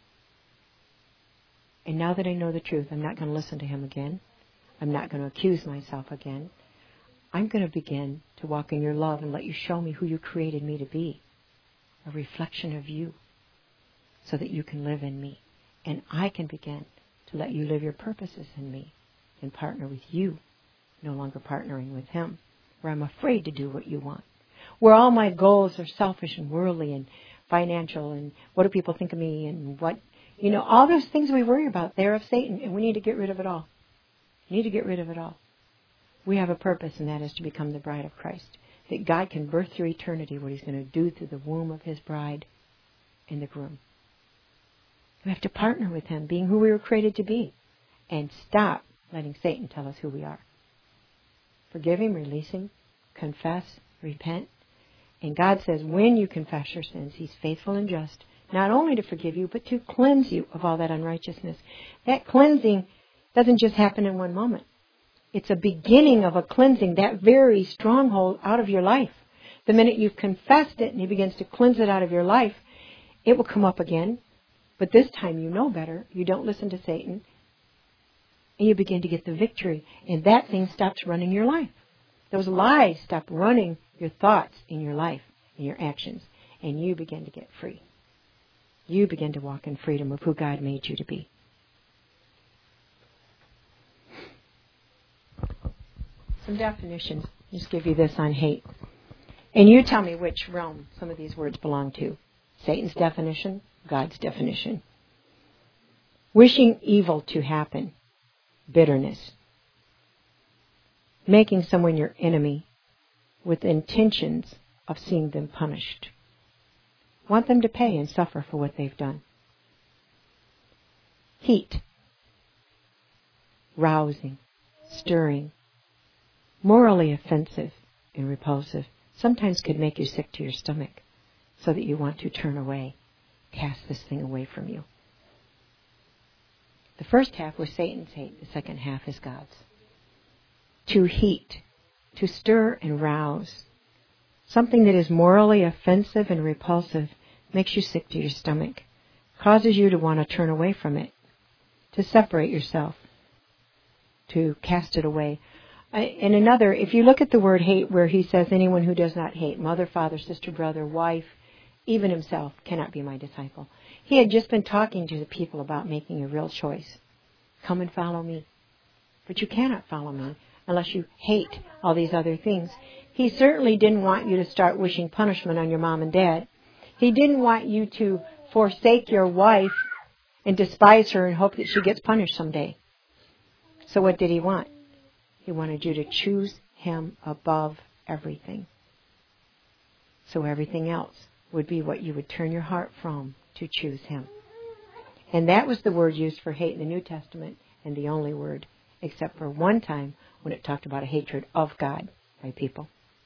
[SPEAKER 1] And now that I know the truth, I'm not going to listen to him again. I'm not going to accuse myself again. I'm going to begin to walk in your love and let you show me who you created me to be. A reflection of you. So that you can live in me. And I can begin to let you live your purposes in me. And partner with you. No longer partnering with him. Where I'm afraid to do what you want. Where all my goals are selfish and worldly and financial and what do people think of me and what, you know, all those things we worry about, they're of Satan, and we need to get rid of it all. We need to get rid of it all. We have a purpose, and that is to become the bride of Christ. That God can birth through eternity what he's going to do through the womb of his bride and the groom. We have to partner with him, being who we were created to be, and stop letting Satan tell us who we are. Forgive him, release him, confess, repent. And God says when you confess your sins, he's faithful and just, not only to forgive you, but to cleanse you of all that unrighteousness. That cleansing doesn't just happen in one moment. It's a beginning of a cleansing, that very stronghold out of your life. The minute you've confessed it and he begins to cleanse it out of your life, it will come up again. But this time you know better. You don't listen to Satan. And you begin to get the victory. And that thing stops running your life. Those lies stop running your thoughts in your life, in your actions, and you begin to get free. You begin to walk in freedom of who God made you to be. Some definitions. I'll just give you this on hate. And you tell me which realm some of these words belong to. Satan's definition, God's definition. Wishing evil to happen. Bitterness. Making someone your enemy with intentions of seeing them punished. Want them to pay and suffer for what they've done. Heat. Rousing. Stirring. morally offensive and repulsive, sometimes could make you sick to your stomach so that you want to turn away, cast this thing away from you. The first half was Satan's hate. The second half is God's. To heat, to stir and rouse. Something that is morally offensive and repulsive makes you sick to your stomach, causes you to want to turn away from it, to separate yourself, to cast it away. And another, if you look at the word hate where he says anyone who does not hate mother, father, sister, brother, wife, even himself, cannot be my disciple. He had just been talking to the people about making a real choice. Come and follow me. But you cannot follow me unless you hate all these other things. He certainly didn't want you to start wishing punishment on your mom and dad. He didn't want you to forsake your wife and despise her and hope that she gets punished someday. So what did he want? He wanted you to choose him above everything. So everything else would be what you would turn your heart from, to choose him. And that was the word used for hate in the New Testament, and the only word, except for one time when it talked about a hatred of God by people.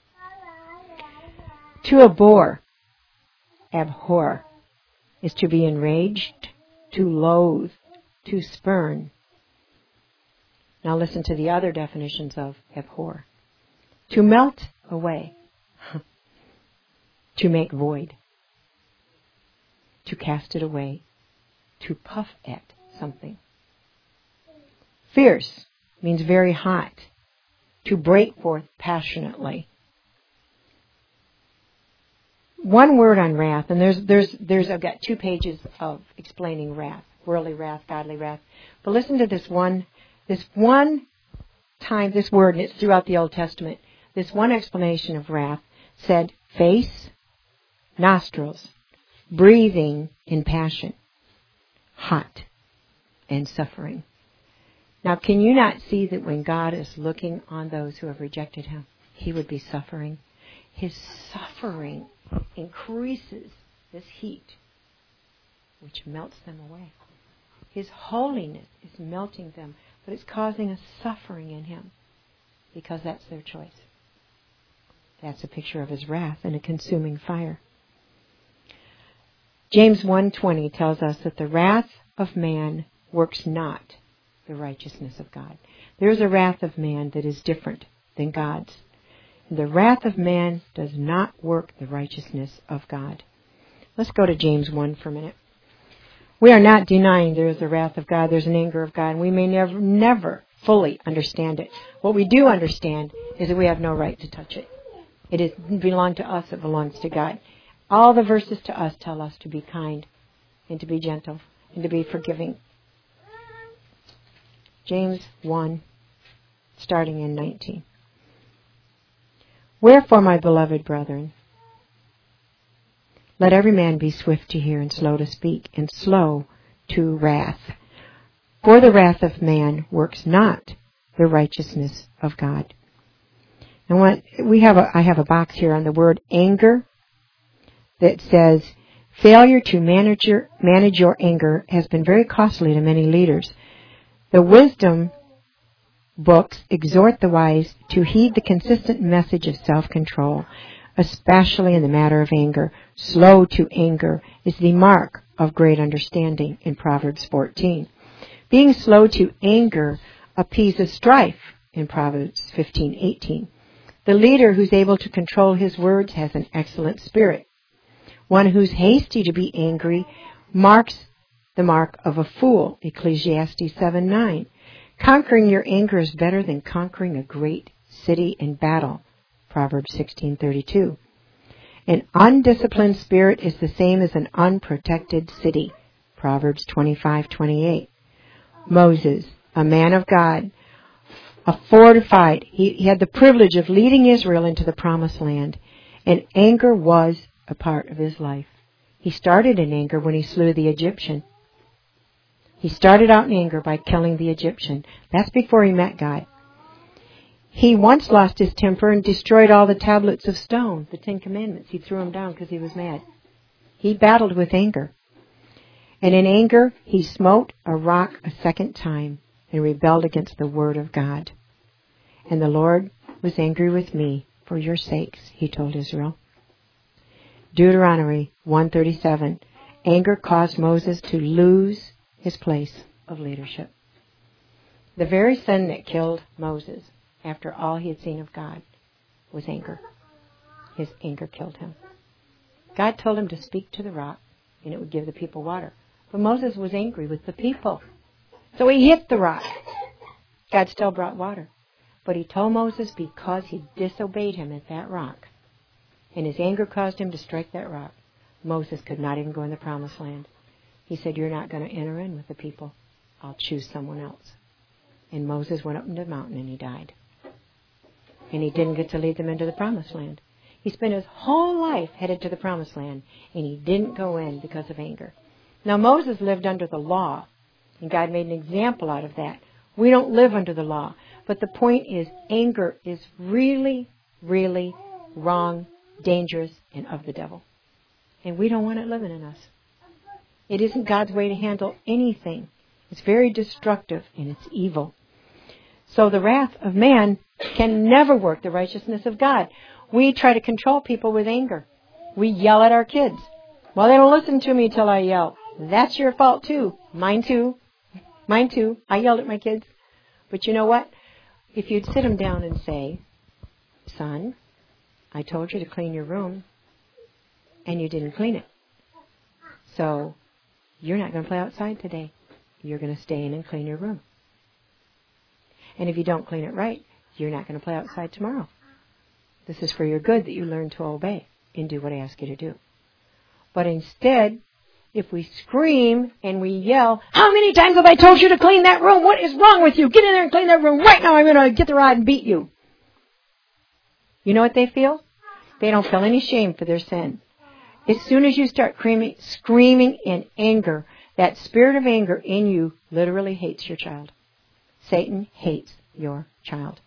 [SPEAKER 1] To abhor, abhor, is to be enraged, to loathe, to spurn. Now listen to the other definitions of abhor. To melt away, to make void, to cast it away, to puff at something. Fierce means very hot, to break forth passionately. One word on wrath, and there's, there's, there's, I've got two pages of explaining wrath, worldly wrath, godly wrath. But listen to this one, this one time, this word, and it's throughout the Old Testament, this one explanation of wrath said face, nostrils, breathing in passion, hot, and suffering. Now, can you not see that when God is looking on those who have rejected him, he would be suffering? His suffering increases this heat, which melts them away. His holiness is melting them, but it's causing a suffering in him because that's their choice. That's a picture of his wrath and a consuming fire. James one twenty tells us that the wrath of man works not the righteousness of God. There's a wrath of man that is different than God's. The wrath of man does not work the righteousness of God. Let's go to James one for a minute. We are not denying there is a wrath of God, there's an anger of God, and we may never, never fully understand it. What we do understand is that we have no right to touch it. It doesn't belong to us, it belongs to God. All the verses to us tell us to be kind and to be gentle and to be forgiving. James one, starting in nineteen. Wherefore, my beloved brethren, let every man be swift to hear and slow to speak and slow to wrath. For the wrath of man works not the righteousness of God. And what we have, a, I have a box here on the word anger that says, failure to manage your, manage your anger has been very costly to many leaders. The wisdom books exhort the wise to heed the consistent message of self-control, especially in the matter of anger. Slow to anger is the mark of great understanding in Proverbs fourteen. Being slow to anger appeases strife in Proverbs fifteen eighteen. The leader who's able to control his words has an excellent spirit. One who's hasty to be angry marks the mark of a fool, Ecclesiastes seven nine. Conquering your anger is better than conquering a great city in battle, Proverbs sixteen thirty-two. An undisciplined spirit is the same as an unprotected city, Proverbs twenty-five twenty-eight. Moses, a man of God, a fortified, he, he had the privilege of leading Israel into the promised land, and anger was a part of his life. He started in anger when he slew the Egyptian. He started out in anger by killing the Egyptian. That's before he met God. He once lost his temper and destroyed all the tablets of stone, the Ten Commandments. He threw them down because he was mad. He battled with anger. And in anger, he smote a rock a second time and rebelled against the word of God. And the Lord was angry with me for your sakes, he told Israel. Deuteronomy one thirty-seven. Anger caused Moses to lose his place of leadership. The very sin that killed Moses, after all he had seen of God, was anger. His anger killed him. God told him to speak to the rock, and it would give the people water. But Moses was angry with the people. So he hit the rock. God still brought water. But he told Moses because he disobeyed him at that rock, and his anger caused him to strike that rock, Moses could not even go in the promised land. He said, you're not going to enter in with the people. I'll choose someone else. And Moses went up into the mountain and he died. And he didn't get to lead them into the promised land. He spent his whole life headed to the promised land, and he didn't go in because of anger. Now, Moses lived under the law, and God made an example out of that. We don't live under the law. But the point is, anger is really, really wrong, dangerous, and of the devil. And we don't want it living in us. It isn't God's way to handle anything. It's very destructive, and it's evil. So the wrath of man can never work the righteousness of God. We try to control people with anger. We yell at our kids. Well, they don't listen to me until I yell. That's your fault, too. Mine, too. Mine, too. I yelled at my kids. But you know what? If you'd sit them down and say, son, I told you to clean your room, and you didn't clean it. So you're not going to play outside today. You're going to stay in and clean your room. And if you don't clean it right, you're not going to play outside tomorrow. This is for your good that you learn to obey and do what I ask you to do. But instead, if we scream and we yell, how many times have I told you to clean that room? What is wrong with you? Get in there and clean that room right now. I'm going to get the rod and beat you. You know what they feel? They don't feel any shame for their sin. As soon as you start screaming in anger, that spirit of anger in you literally hates your child. Satan hates your child.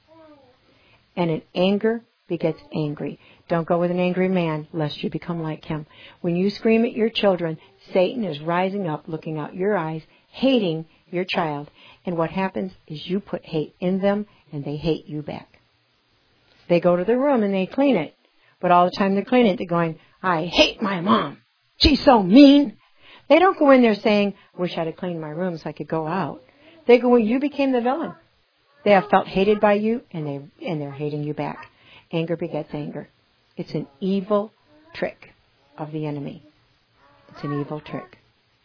[SPEAKER 1] And an anger begets angry. Don't go with an angry man, lest you become like him. When you scream at your children, Satan is rising up, looking out your eyes, hating your child. And what happens is you put hate in them, and they hate you back. They go to their room and they clean it. But all the time they're cleaning it, they're going, I hate my mom. She's so mean. They don't go in there saying, wish I'd have cleaned my room so I could go out. They go, well, you became the villain. They have felt hated by you, and, they, and they're hating you back. Anger begets anger. It's an evil trick of the enemy. It's an evil trick.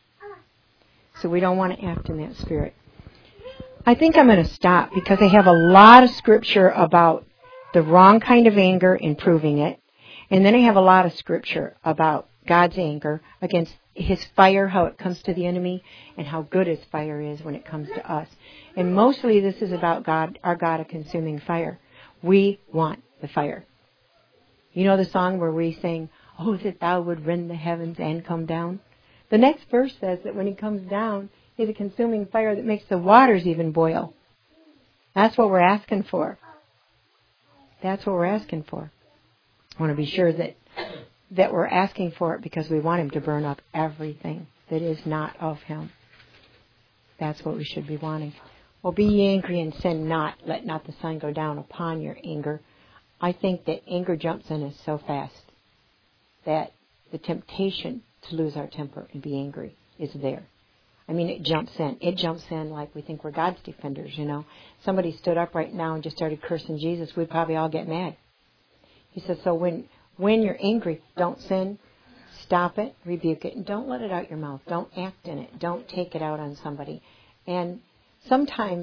[SPEAKER 1] So we don't want to act in that spirit. I think I'm going to stop because I have a lot of scripture about the wrong kind of anger and proving it. And then I have a lot of scripture about God's anger against His fire, how it comes to the enemy, and how good His fire is when it comes to us. And mostly this is about God, our God, a consuming fire. We want the fire. You know the song where we sing, oh, that thou would rend the heavens and come down? The next verse says that when He comes down, He's a consuming fire that makes the waters even boil. That's what we're asking for. That's what we're asking for. I want to be sure that that we're asking for it because we want Him to burn up everything that is not of Him. That's what we should be wanting. Well, be ye angry and sin not. Let not the sun go down upon your anger. I think that anger jumps in us so fast that the temptation to lose our temper and be angry is there. I mean, it jumps in. It jumps in like we think we're God's defenders, you know. Somebody stood up right now and just started cursing Jesus, we'd probably all get mad. He says, so when when you're angry, don't sin. Stop it, rebuke it, and don't let it out your mouth. Don't act in it. Don't take it out on somebody. And sometimes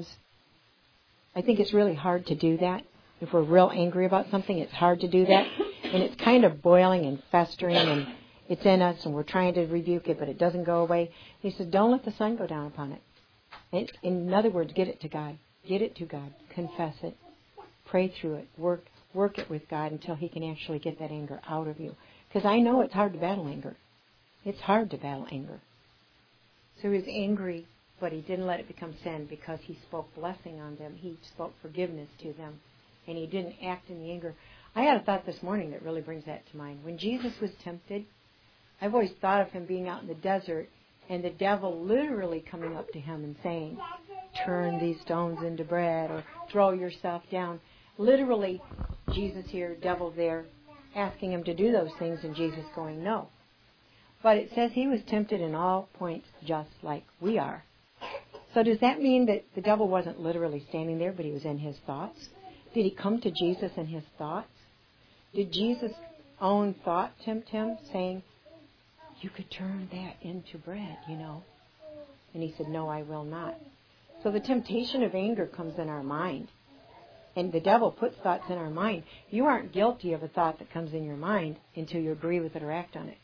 [SPEAKER 1] I think it's really hard to do that. If we're real angry about something, it's hard to do that. And it's kind of boiling and festering, and it's in us, and we're trying to rebuke it, but it doesn't go away. He says, don't let the sun go down upon it. And in other words, get it to God. Get it to God. Confess it. Pray through it. Work work it with God until He can actually get that anger out of you. Because I know it's hard to battle anger. It's hard to battle anger. So He was angry, but He didn't let it become sin because He spoke blessing on them. He spoke forgiveness to them. And He didn't act in the anger. I had a thought this morning that really brings that to mind. When Jesus was tempted, I've always thought of Him being out in the desert and the devil literally coming up to Him and saying, turn these stones into bread or throw yourself down. literally Jesus here, devil there, asking him to do those things, and Jesus going no. But it says he was tempted in all points just like we are. So does that mean that the devil wasn't literally standing there, but he was in his thoughts? Did he come to Jesus in his thoughts? Did Jesus' own thought tempt him, saying, you could turn that into bread, you know? And he said, no, I will not. So the temptation of anger comes in our mind. And the devil puts thoughts in our mind. You aren't guilty of a thought that comes in your mind until you agree with it or act on it.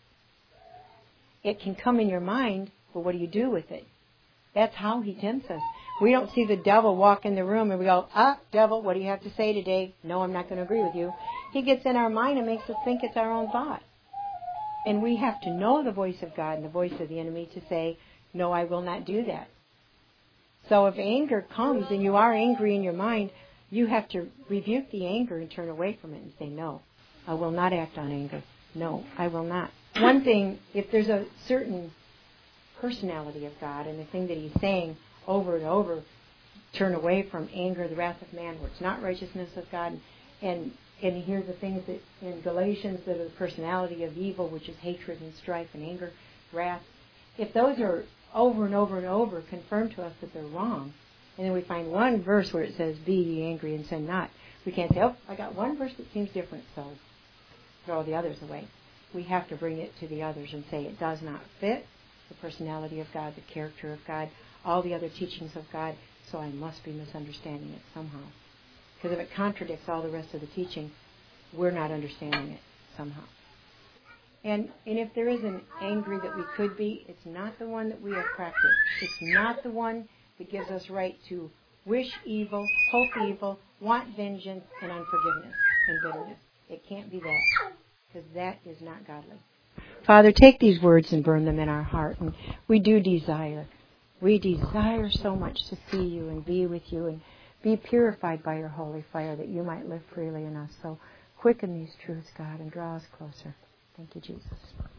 [SPEAKER 1] It can come in your mind, but what do you do with it? That's how he tempts us. We don't see the devil walk in the room and we go, ah, devil, what do you have to say today? No, I'm not going to agree with you. He gets in our mind and makes us think it's our own thought. And we have to know the voice of God and the voice of the enemy to say, no, I will not do that. So if anger comes and you are angry in your mind, you have to rebuke the anger and turn away from it and say, no, I will not act on anger. No, I will not. One thing, if there's a certain personality of God and the thing that he's saying over and over, turn away from anger, the wrath of man, where it's not righteousness of God, and and here the things that in Galatians that are the personality of evil, which is hatred and strife and anger, wrath. If those are over and over and over confirmed to us that they're wrong, and then we find one verse where it says, be ye angry and sin not, we can't say, oh, I got one verse that seems different, so throw the others away. We have to bring it to the others and say it does not fit the personality of God, the character of God, all the other teachings of God, so I must be misunderstanding it somehow. Because if it contradicts all the rest of the teaching, we're not understanding it somehow. And and if there is an angry that we could be, it's not the one that we have practiced. It's not the one that gives us right to wish evil, hope evil, want vengeance, and unforgiveness and bitterness. It can't be that, because that is not godly. Father, take these words and burn them in our heart. And we do desire. We desire so much to see you and be with you and be purified by your holy fire that you might live freely in us. So quicken these truths, God, and draw us closer. Thank you, Jesus.